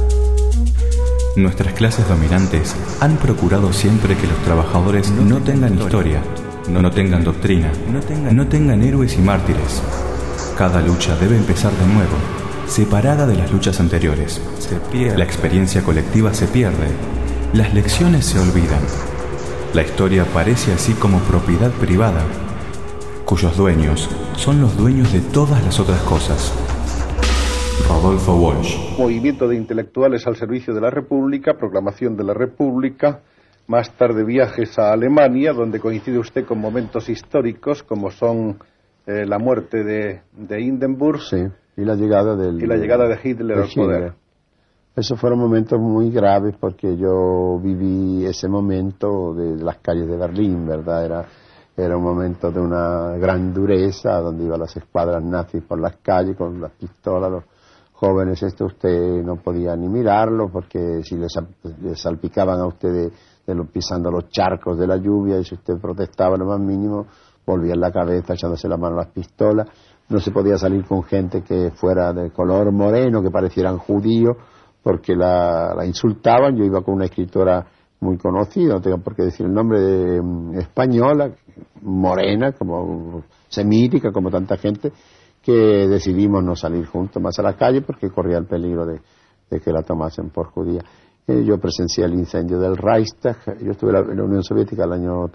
Nuestras clases dominantes han procurado siempre que los trabajadores no tengan historia, no tengan doctrina, no tengan héroes y mártires. Cada lucha debe empezar de nuevo, separada de las luchas anteriores. La experiencia colectiva se pierde, las lecciones se olvidan. La historia parece así como propiedad privada, cuyos dueños son los dueños de todas las otras cosas. Rodolfo Walsh.
Movimiento de intelectuales al servicio de la República, proclamación de la República, más tarde viajes a Alemania, donde coincide usted con momentos históricos como son la muerte de Hindenburg,
sí, y la llegada de
Hitler al poder.
Esos fueron momentos muy graves porque yo viví ese momento de las calles de Berlín, ¿verdad? Era un momento de una gran dureza, donde iban las escuadras nazis por las calles con las pistolas, los jóvenes, esto usted no podía ni mirarlo, porque si le salpicaban a usted pisando los charcos de la lluvia, y si usted protestaba lo más mínimo, volvían la cabeza echándose la mano a las pistolas. No se podía salir con gente que fuera de color moreno, que parecieran judíos, porque la insultaban. Yo iba con una escritora muy conocida, no tengo por qué decir el nombre, española, morena, como semítica, como tanta gente, que decidimos no salir juntos más a la calle porque corría el peligro de que la tomasen por judía. Yo presencié el incendio del Reichstag. Yo estuve en la Unión Soviética el año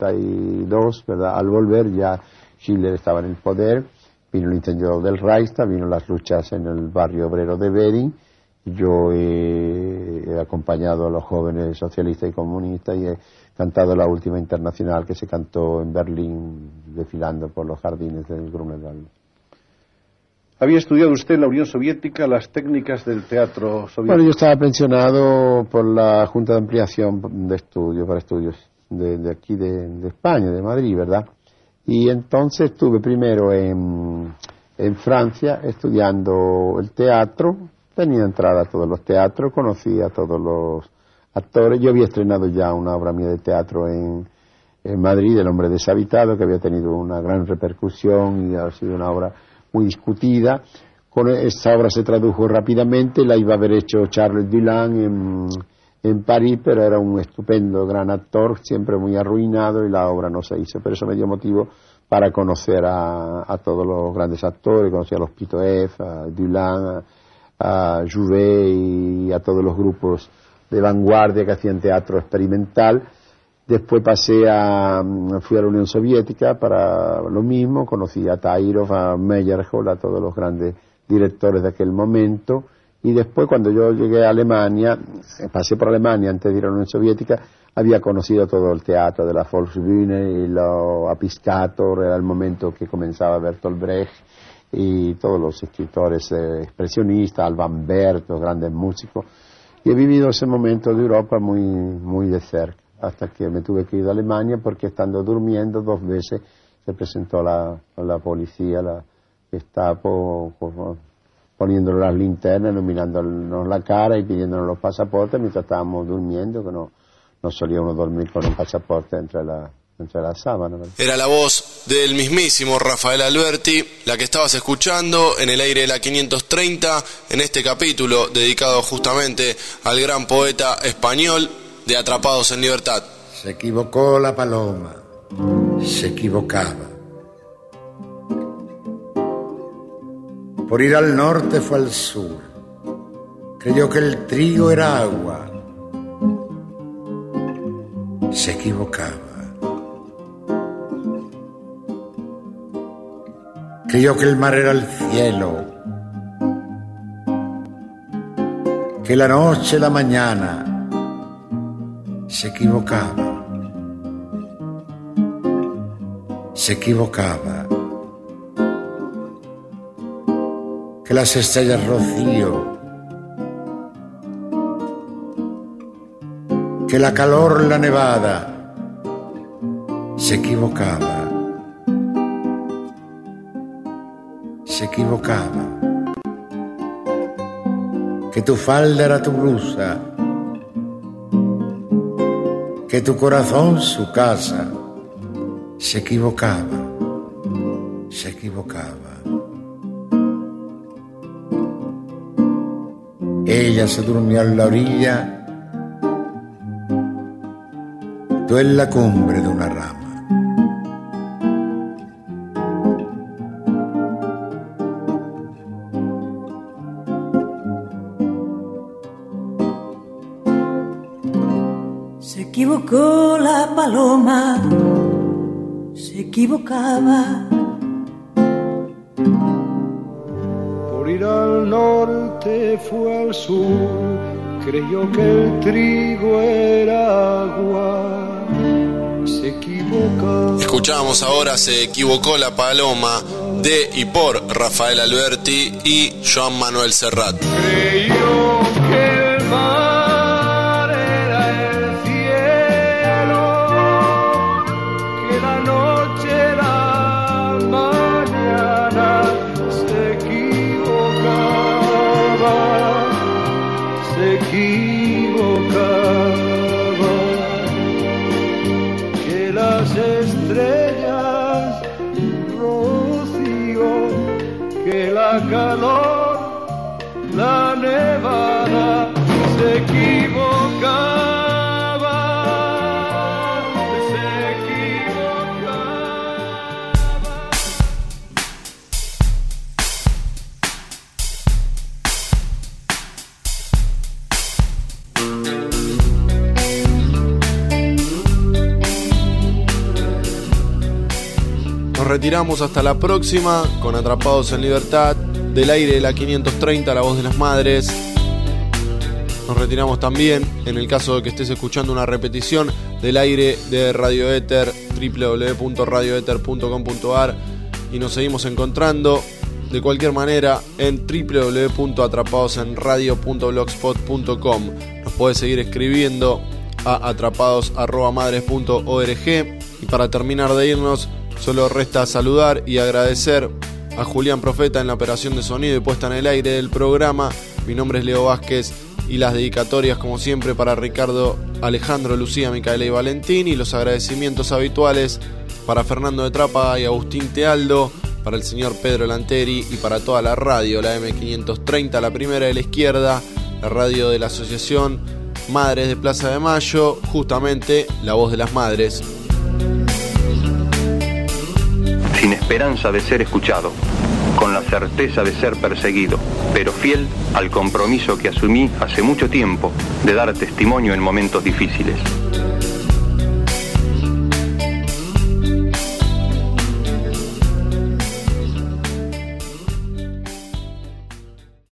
32, ¿verdad? Al volver ya Hitler estaba en el poder, vino el incendio del Reichstag, vino las luchas en el barrio obrero de Weding. Yo he acompañado a los jóvenes socialistas y comunistas y he cantado la última internacional que se cantó en Berlín, desfilando por los jardines del Grunewald.
¿Había estudiado usted en la Unión Soviética las técnicas del teatro soviético?
Bueno, yo estaba pensionado por la Junta de Ampliación de Estudios, para estudios de aquí de España, de Madrid, ¿verdad? Y entonces estuve primero en Francia estudiando el teatro. Tenía entrada a todos los teatros, conocía a todos los actores. Yo había estrenado ya una obra mía de teatro en Madrid, El hombre deshabitado, que había tenido una gran repercusión y ha sido una obra muy discutida. Con esta obra se tradujo rápidamente, la iba a haber hecho Charles Dulin en París, pero era un estupendo gran actor, siempre muy arruinado, y la obra no se hizo. Pero eso me dio motivo para conocer a todos los grandes actores. Conocí a los Pitoef, a Dulin, a Jouvet y a todos los grupos de vanguardia que hacían teatro experimental. Después fui a la Unión Soviética para lo mismo, conocí a Tairov, a Meyerhold, a todos los grandes directores de aquel momento. Y después, cuando yo llegué a Alemania, pasé por Alemania antes de ir a la Unión Soviética, había conocido todo el teatro de la Volksbühne y a Piscator. Era el momento que comenzaba Bertolt Brecht y todos los escritores expresionistas, Alban Berg, los grandes músicos. Y he vivido ese momento de Europa muy, muy de cerca, hasta que me tuve que ir a Alemania, porque estando durmiendo 2 veces se presentó la policía, la Gestapo, poniéndonos las linternas, iluminándonos la cara y pidiéndonos los pasaportes mientras estábamos durmiendo, que no solía uno dormir con un pasaporte entre la sábana.
Era la voz del mismísimo Rafael Alberti, la que estabas escuchando en el aire de la 530, en este capítulo dedicado justamente al gran poeta español de Atrapados en Libertad.
Se equivocó la paloma, se equivocaba. Por ir al norte fue al sur. Creyó que el trigo era agua. Se equivocaba. Creyó que el mar era el cielo, que la noche, la mañana. Se equivocaba. Se equivocaba. Que las estrellas rocío, que la calor, la nevada. Se equivocaba. Se equivocaba. Que tu falda era tu blusa, que tu corazón su casa. Se equivocaba. Se equivocaba. Ella se durmió en la orilla, tú en la cumbre de una rama.
Se equivocó la paloma, se equivocaba.
Por ir al norte fue al sur, creyó que el trigo era agua. Se equivocó.
Escuchamos ahora Se equivocó la paloma, de y por Rafael Alberti y Joan Manuel Serrat.
Creyó que el mar era el cielo, que la noche era mañana. Se equivocó.
equivocaba, que las estrellas rocío, que la calor, la nevada se equivocaba.
Nos retiramos hasta la próxima con Atrapados en Libertad, del aire de la 530, La Voz de las Madres. Nos retiramos también, en el caso de que estés escuchando una repetición, del aire de Radio Éter, www.radioeter.com.ar, y nos seguimos encontrando de cualquier manera en www.atrapadosenradio.blogspot.com. Nos podés seguir escribiendo a atrapados@madres.org. Y para terminar de irnos, solo resta saludar y agradecer a Julián Profeta en la operación de sonido y puesta en el aire del programa. Mi nombre es Leo Vázquez y las dedicatorias, como siempre, para Ricardo, Alejandro, Lucía, Micaela y Valentín, y los agradecimientos habituales para Fernando de Trápaga y Agustín Tealdo, para el señor Pedro Lanteri y para toda la radio, la M530, la primera de la izquierda, la radio de la Asociación Madres de Plaza de Mayo, justamente La Voz de las Madres.
Sin esperanza de ser escuchado, con la certeza de ser perseguido, pero fiel al compromiso que asumí hace mucho tiempo de dar testimonio en momentos difíciles.